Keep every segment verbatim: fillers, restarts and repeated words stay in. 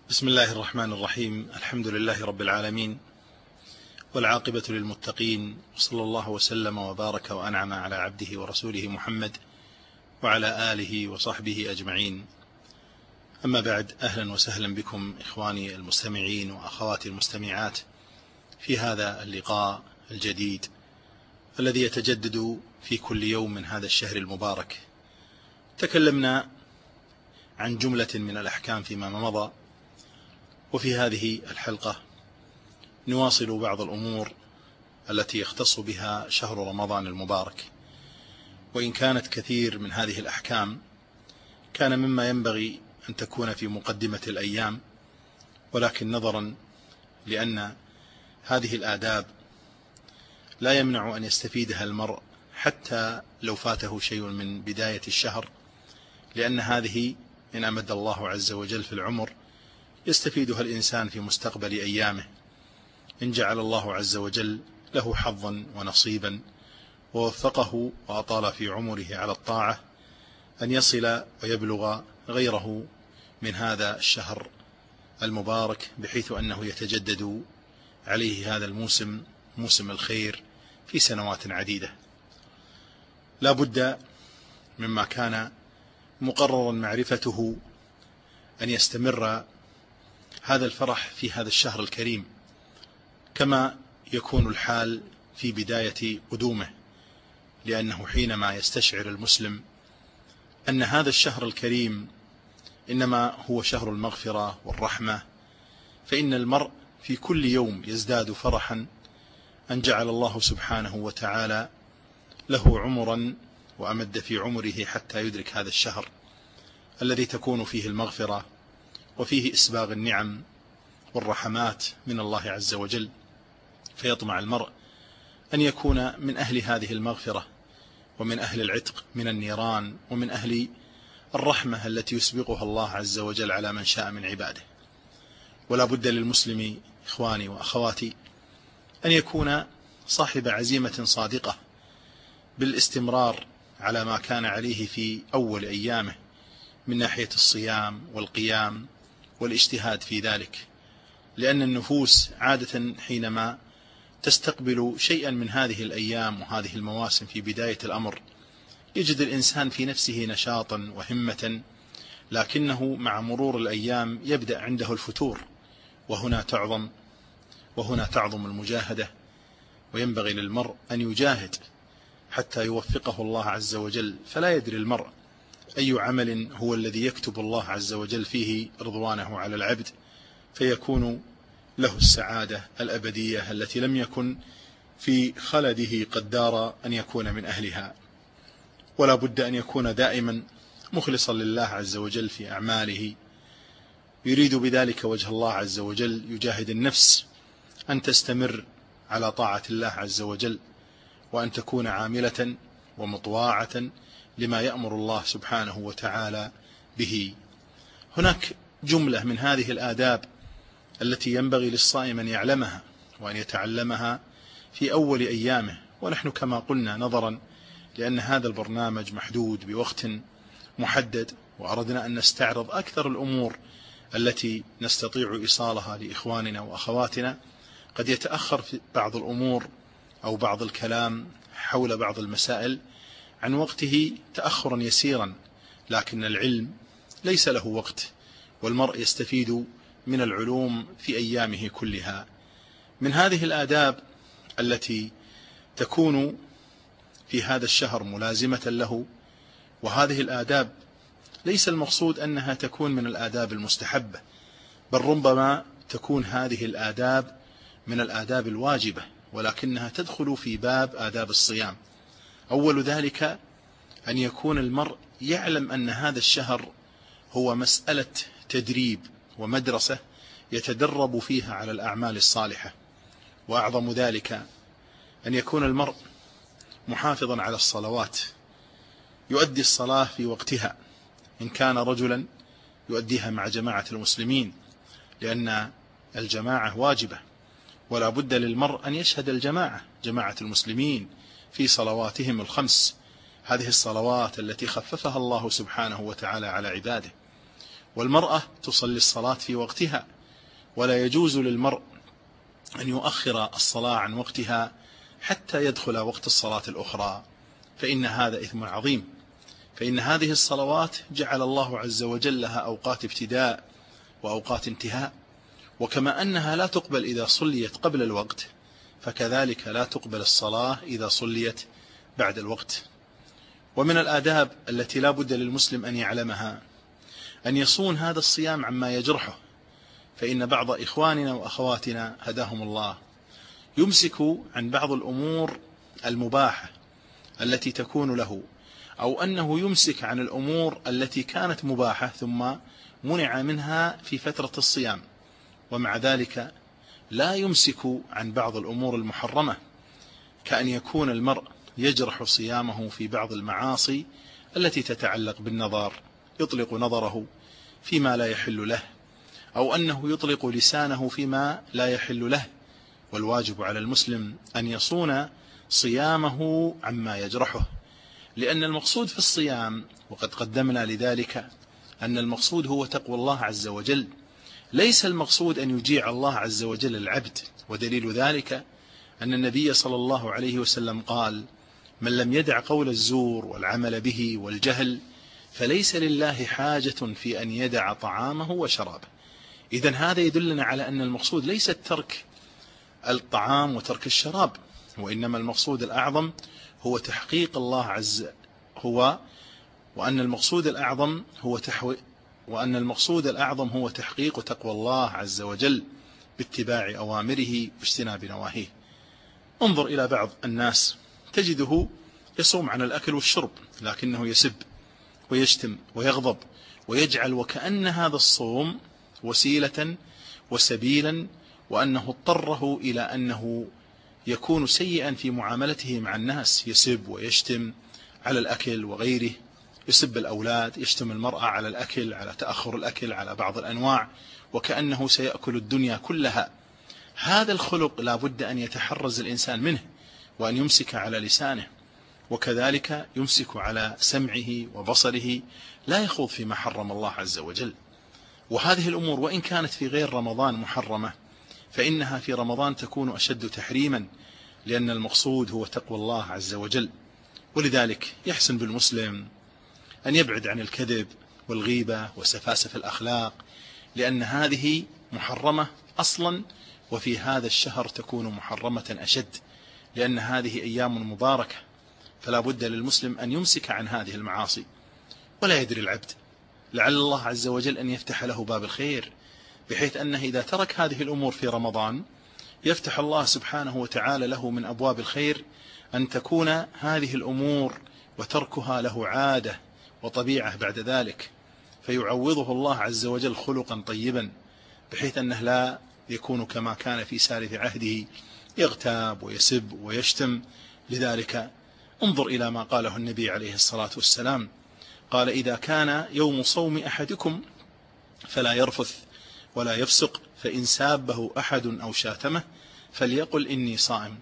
بسم الله الرحمن الرحيم. الحمد لله رب العالمين، والعاقبة للمتقين، وصلى الله وسلم وبارك وأنعم على عبده ورسوله محمد وعلى آله وصحبه أجمعين. أما بعد، أهلا وسهلا بكم إخواني المستمعين وأخواتي المستمعات في هذا اللقاء الجديد الذي يتجدد في كل يوم من هذا الشهر المبارك. تكلمنا عن جملة من الأحكام فيما مضى، وفي هذه الحلقة نواصل بعض الأمور التي يختص بها شهر رمضان المبارك. وإن كانت كثير من هذه الأحكام كان مما ينبغي أن تكون في مقدمة الأيام، ولكن نظرا لأن هذه الآداب لا يمنع أن يستفيدها المرء حتى لو فاته شيء من بداية الشهر، لأن هذه إن أمد الله عز وجل في العمر يستفيدها الإنسان في مستقبل أيامه، إن جعل الله عز وجل له حظا ونصيبا ووفقه وأطال في عمره على الطاعة، أن يصل ويبلغ غيره من هذا الشهر المبارك، بحيث أنه يتجدد عليه هذا الموسم، موسم الخير، في سنوات عديدة. لا بد مما كان مقررا معرفته أن يستمر هذا الفرح في هذا الشهر الكريم كما يكون الحال في بداية قدومه، لأنه حينما يستشعر المسلم أن هذا الشهر الكريم إنما هو شهر المغفرة والرحمة، فإن المرء في كل يوم يزداد فرحا أن جعل الله سبحانه وتعالى له عمرا وأمد في عمره حتى يدرك هذا الشهر الذي تكون فيه المغفرة وفيه إسباغ النعم والرحمات من الله عز وجل، فيطمع المرء أن يكون من أهل هذه المغفرة ومن أهل العتق من النيران ومن أهل الرحمة التي يسبقها الله عز وجل على من شاء من عباده. ولا بد للمسلم إخواني وأخواتي أن يكون صاحب عزيمة صادقة بالاستمرار على ما كان عليه في أول أيامه من ناحية الصيام والقيام والاجتهاد في ذلك، لأن النفوس عادة حينما تستقبل شيئا من هذه الأيام وهذه المواسم في بداية الأمر يجد الإنسان في نفسه نشاطا وهمة، لكنه مع مرور الأيام يبدأ عنده الفتور، وهنا تعظم وهنا تعظم المجاهدة، وينبغي للمرء أن يجاهد حتى يوفقه الله عز وجل، فلا يدري المرء أي عمل هو الذي يكتب الله عز وجل فيه رضوانه على العبد، فيكون له السعادة الأبدية التي لم يكن في خلده قدار أن يكون من أهلها. ولا بد أن يكون دائما مخلصا لله عز وجل في أعماله، يريد بذلك وجه الله عز وجل، يجاهد النفس أن تستمر على طاعة الله عز وجل، وأن تكون عاملة ومطواعة لما يأمر الله سبحانه وتعالى به. هناك جملة من هذه الآداب التي ينبغي للصائم أن يعلمها وأن يتعلمها في أول أيامه، ونحن كما قلنا نظرا لأن هذا البرنامج محدود بوقت محدد، وأردنا أن نستعرض أكثر الأمور التي نستطيع إيصالها لإخواننا وأخواتنا. قد يتأخر في بعض الأمور أو بعض الكلام حول بعض المسائل عن وقته تأخرا يسيرا، لكن العلم ليس له وقت، والمرء يستفيد من العلوم في أيامه كلها. من هذه الآداب التي تكون في هذا الشهر ملازمة له، وهذه الآداب ليس المقصود أنها تكون من الآداب المستحبة، بل ربما تكون هذه الآداب من الآداب الواجبة، ولكنها تدخل في باب آداب الصيام. أول ذلك أن يكون المرء يعلم أن هذا الشهر هو مسألة تدريب ومدرسة يتدرب فيها على الأعمال الصالحة، وأعظم ذلك أن يكون المرء محافظا على الصلوات، يؤدي الصلاة في وقتها، إن كان رجلا يؤديها مع جماعة المسلمين، لأن الجماعة واجبة، ولا بد للمرء أن يشهد الجماعة جماعة المسلمين في صلواتهم الخمس، هذه الصلوات التي خففها الله سبحانه وتعالى على عباده. والمرأة تصلي الصلاة في وقتها، ولا يجوز للمرء أن يؤخر الصلاة عن وقتها حتى يدخل وقت الصلاة الأخرى، فإن هذا إثم عظيم. فإن هذه الصلوات جعل الله عز وجل لها أوقات ابتداء وأوقات انتهاء، وكما أنها لا تقبل إذا صليت قبل الوقت، فكذلك لا تقبل الصلاة إذا صليت بعد الوقت. ومن الآداب التي لا بد للمسلم أن يعلمها أن يصون هذا الصيام عما يجرحه، فإن بعض إخواننا وأخواتنا هداهم الله يمسك عن بعض الأمور المباحة التي تكون له، أو أنه يمسك عن الأمور التي كانت مباحة ثم منع منها في فترة الصيام، ومع ذلك لا يمسك عن بعض الأمور المحرمة، كأن يكون المرء يجرح صيامه في بعض المعاصي التي تتعلق بالنظر، يطلق نظره فيما لا يحل له، أو أنه يطلق لسانه فيما لا يحل له. والواجب على المسلم أن يصون صيامه عما يجرحه، لأن المقصود في الصيام، وقد قدمنا لذلك، أن المقصود هو تقوى الله عز وجل، ليس المقصود أن يجيع الله عز وجل العبد. ودليل ذلك أن النبي صلى الله عليه وسلم قال: من لم يدع قول الزور والعمل به والجهل فليس لله حاجة في أن يدع طعامه وشرابه. إذن هذا يدلنا على أن المقصود ليس ترك الطعام وترك الشراب، وإنما المقصود الأعظم هو تحقيق الله عز هو وأن المقصود الأعظم هو تحوي وأن المقصود الأعظم هو تحقيق تقوى الله عز وجل باتباع أوامره واجتناب نواهيه. انظر إلى بعض الناس تجده يصوم عن الأكل والشرب، لكنه يسب ويشتم ويغضب ويجعل وكأن هذا الصوم وسيلة وسبيلا، وأنه اضطره إلى أنه يكون سيئا في معاملته مع الناس، يسب ويشتم على الأكل وغيره، يسب الأولاد، يشتم المرأة على الأكل، على تأخر الأكل، على بعض الأنواع، وكأنه سيأكل الدنيا كلها. هذا الخلق لا بد أن يتحرز الإنسان منه، وأن يمسك على لسانه، وكذلك يمسك على سمعه وبصره، لا يخوض فيما حرم الله عز وجل. وهذه الأمور وإن كانت في غير رمضان محرمة، فإنها في رمضان تكون أشد تحريما، لأن المقصود هو تقوى الله عز وجل. ولذلك يحسن بالمسلم أن يبعد عن الكذب والغيبة وسفاسف الأخلاق، لأن هذه محرمة أصلا، وفي هذا الشهر تكون محرمة أشد، لأن هذه أيام مباركة، فلا بد للمسلم أن يمسك عن هذه المعاصي. ولا يدري العبد، لعل الله عز وجل أن يفتح له باب الخير، بحيث أنه إذا ترك هذه الأمور في رمضان يفتح الله سبحانه وتعالى له من أبواب الخير أن تكون هذه الأمور وتركها له عادة وطبيعة بعد ذلك، فيعوضه الله عز وجل خلقا طيبا، بحيث أنه لا يكون كما كان في سالف عهده يغتاب ويسب ويشتم. لذلك انظر إلى ما قاله النبي عليه الصلاة والسلام، قال: إذا كان يوم صوم أحدكم فلا يرفث ولا يفسق، فإن سابه أحد أو شاتمه فليقل إني صائم.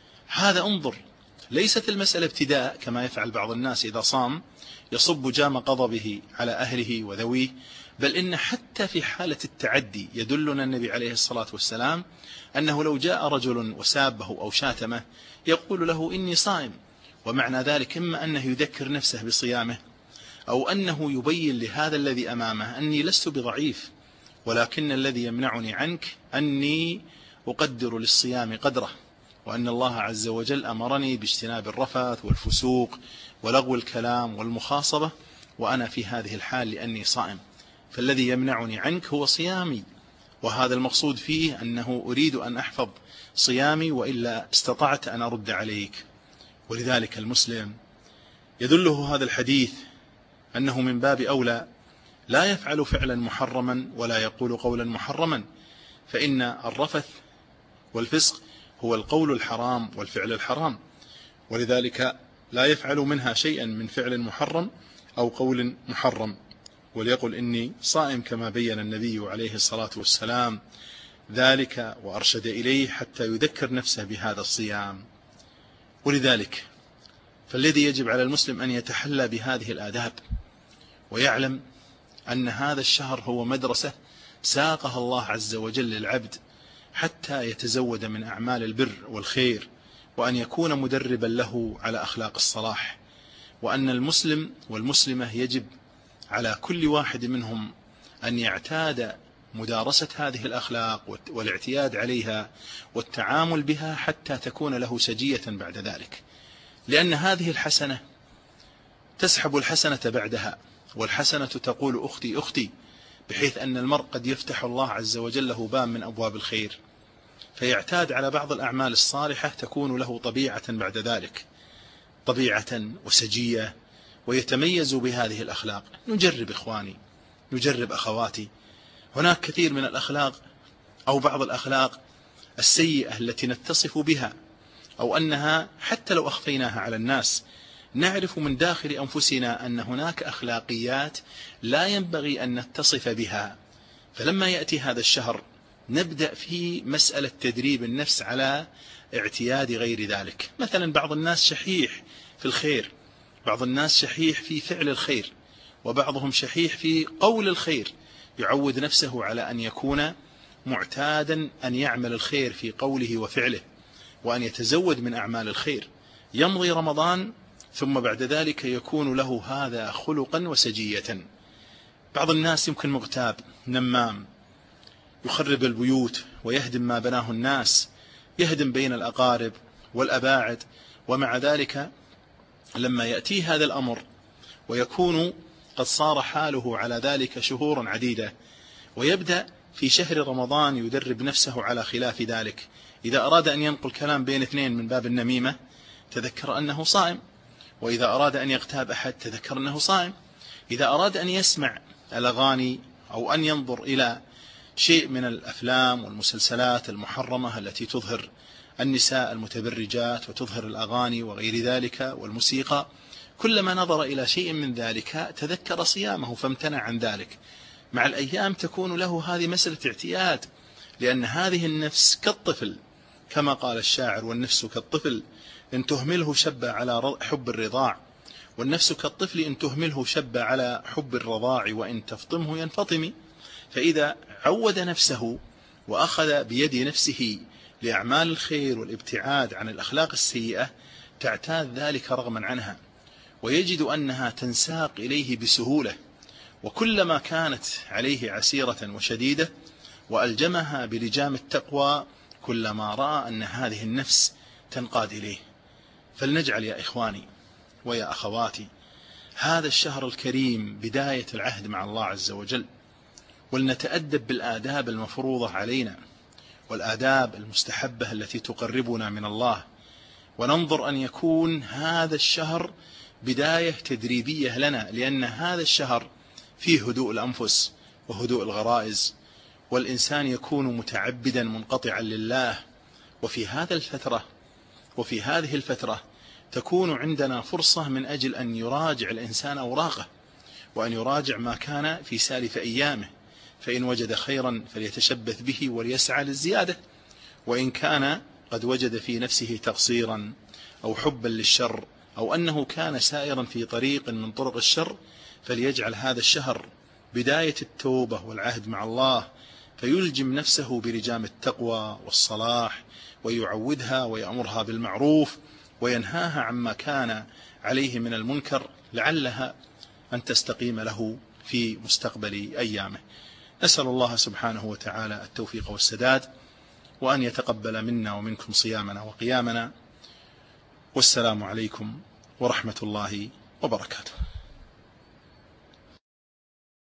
هذا انظر، ليست المسألة ابتداء كما يفعل بعض الناس إذا صام يصب جام غضبه على أهله وذويه، بل إن حتى في حالة التعدي يدلنا النبي عليه الصلاة والسلام أنه لو جاء رجل وسابه أو شاتمه يقول له إني صائم، ومعنى ذلك إما أنه يذكر نفسه بصيامه، أو أنه يبين لهذا الذي أمامه أني لست بضعيف، ولكن الذي يمنعني عنك أني أقدر للصيام قدره، وأن الله عز وجل أمرني باجتناب الرفث والفسوق ولغو الكلام والمخاصبة، وأنا في هذه الحال لأني صائم، فالذي يمنعني عنك هو صيامي، وهذا المقصود فيه أنه أريد أن أحفظ صيامي، وإلا استطعت أن أرد عليك. ولذلك المسلم يدله هذا الحديث أنه من باب أولى لا يفعل فعلا محرما ولا يقول قولا محرما، فإن الرفث والفسق هو القول الحرام والفعل الحرام، ولذلك لا يفعل منها شيئا من فعل محرم أو قول محرم، وليقل إني صائم كما بين النبي عليه الصلاة والسلام ذلك وأرشد إليه حتى يذكر نفسه بهذا الصيام. ولذلك فالذي يجب على المسلم أن يتحلى بهذه الآداب، ويعلم أن هذا الشهر هو مدرسة ساقها الله عز وجل للعبد حتى يتزود من أعمال البر والخير، وأن يكون مدربا له على أخلاق الصلاح، وأن المسلم والمسلمة يجب على كل واحد منهم أن يعتاد مدارسة هذه الأخلاق والاعتياد عليها والتعامل بها حتى تكون له سجية بعد ذلك، لأن هذه الحسنة تسحب الحسنة بعدها، والحسنة تقول أختي أختي، بحيث أن المرء قد يفتح الله عز وجل له باب من أبواب الخير فيعتاد على بعض الأعمال الصالحة تكون له طبيعة بعد ذلك، طبيعة وسجية، ويتميز بهذه الأخلاق. نجرب إخواني، نجرب أخواتي، هناك كثير من الأخلاق أو بعض الأخلاق السيئة التي نتصف بها، أو أنها حتى لو أخفيناها على الناس نعرف من داخل أنفسنا أن هناك أخلاقيات لا ينبغي أن نتصف بها. فلما يأتي هذا الشهر نبدأ في مسألة تدريب النفس على اعتياد غير ذلك. مثلا بعض الناس شحيح في الخير، بعض الناس شحيح في فعل الخير، وبعضهم شحيح في قول الخير، يعود نفسه على أن يكون معتادا أن يعمل الخير في قوله وفعله، وأن يتزود من أعمال الخير. يمضي رمضان ثم بعد ذلك يكون له هذا خلقا وسجية. بعض الناس يمكن مغتاب نمام، يخرب البيوت ويهدم ما بناه الناس، يهدم بين الأقارب والأباعد، ومع ذلك لما يأتي هذا الأمر ويكون قد صار حاله على ذلك شهورا عديدة، ويبدأ في شهر رمضان يدرب نفسه على خلاف ذلك، إذا أراد أن ينقل كلام بين اثنين من باب النميمة تذكر أنه صائم، وإذا أراد أن يغتاب أحد تذكر أنه صائم، إذا أراد أن يسمع الأغاني أو أن ينظر إلى شيء من الأفلام والمسلسلات المحرمة التي تظهر النساء المتبرجات وتظهر الأغاني وغير ذلك والموسيقى، كلما نظر إلى شيء من ذلك تذكر صيامه فامتنع عن ذلك. مع الأيام تكون له هذه مسألة اعتياد، لأن هذه النفس كالطفل كما قال الشاعر: والنفس كالطفل إن تهمله شب على حب الرضاع، والنفس كالطفل إن تهمله شب على حب الرضاع وإن تفطمه ينفطم. فإذا عود نفسه وأخذ بيد نفسه لأعمال الخير والابتعاد عن الأخلاق السيئة تعتاد ذلك رغما عنها، ويجد أنها تنساق إليه بسهولة، وكلما كانت عليه عسيرة وشديدة وألجمها بلجام التقوى كلما رأى أن هذه النفس تنقاد إليه. فلنجعل يا إخواني ويا أخواتي هذا الشهر الكريم بداية العهد مع الله عز وجل، ولنتأدب بالآداب المفروضة علينا والآداب المستحبة التي تقربنا من الله، وننظر أن يكون هذا الشهر بداية تدريبية لنا، لأن هذا الشهر فيه هدوء الأنفس وهدوء الغرائز، والإنسان يكون متعبدا منقطعا لله. وفي هذا الفترة وفي هذه الفترة تكون عندنا فرصة من أجل أن يراجع الإنسان أوراقه، وأن يراجع ما كان في سالف أيامه، فإن وجد خيرا فليتشبث به وليسعى للزيادة، وإن كان قد وجد في نفسه تقصيرا أو حبا للشر أو أنه كان سائرا في طريق من طرق الشر فليجعل هذا الشهر بداية التوبة والعهد مع الله، فيلجم نفسه بلجام التقوى والصلاح، ويعودها ويأمرها بالمعروف وينهاها عما كان عليه من المنكر، لعلها أن تستقيم له في مستقبل أيامه. نسأل الله سبحانه وتعالى التوفيق والسداد، وأن يتقبل منا ومنكم صيامنا وقيامنا، والسلام عليكم ورحمة الله وبركاته.